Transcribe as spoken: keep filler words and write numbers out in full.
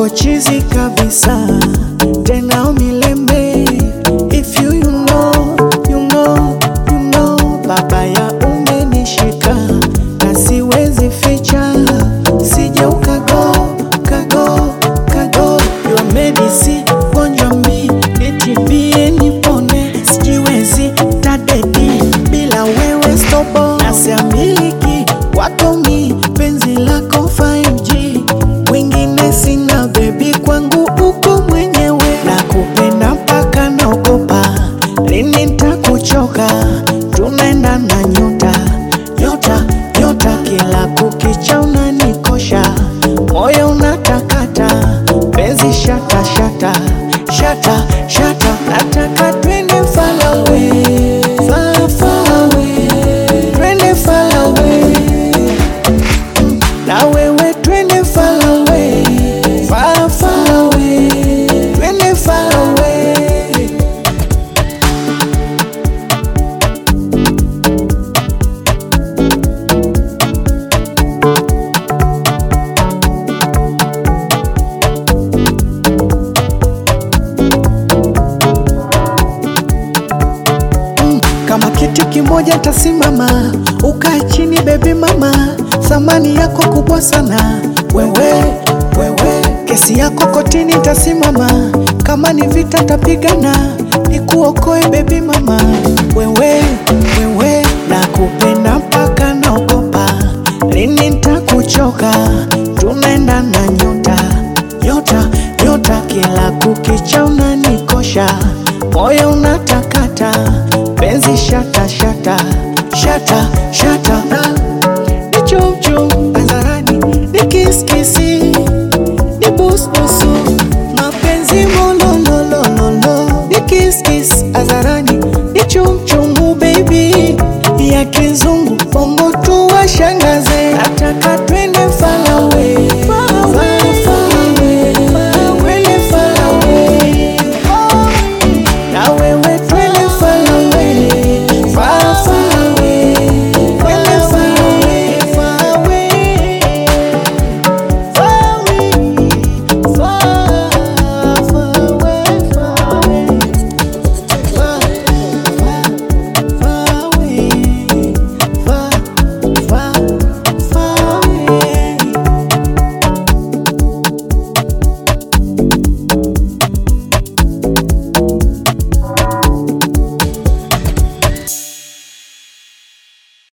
uko chizi kabisa, tena umilembe. If you you know, you know, you know, babaya umenishika na siwezi ficha, sije ukago, kago, kago. You are medicine, gonjwa mi, nitibie nipone, sijiwezi tadedi, bila wewe stopo. Nasiamiliki, wako mi, penzi lako five G, wengine sina baby, kwangu uko mwenyewe. Nakupenda mpaka naogopa, lini nitakuchoka, tunaenda na nyota, nyota, nyota. Kila kukicha unanikosha, moyo unatakata, penzi shata, shata, shata, shata. Nataka twende far away, far, far away, twende far away. Na wewe twende far away, far, far away, twende far away. Kama kiti kimoja tasimama, ukae chini baby mama, thamani yako kubwa sana wewe, wewe. Kesi yako kotini tasimama, kama ni vita tapigana, nikuokoe baby mama, wewe, wewe. Nakupenda mpaka naogopa, lini nitakuchoka, tunaenda na nyota, nyota, nyota. Kila kukicha unanikosha, moyo unatakata, penzi shata, shata, shata, shata. Ni chum chum hadharani, ni kiss kisi, ni bus busu, mapenzi mololololo. Ni kiss kiss hadharani, ni chum chum baby, ya kizungu bongo tu washangaze. Nataka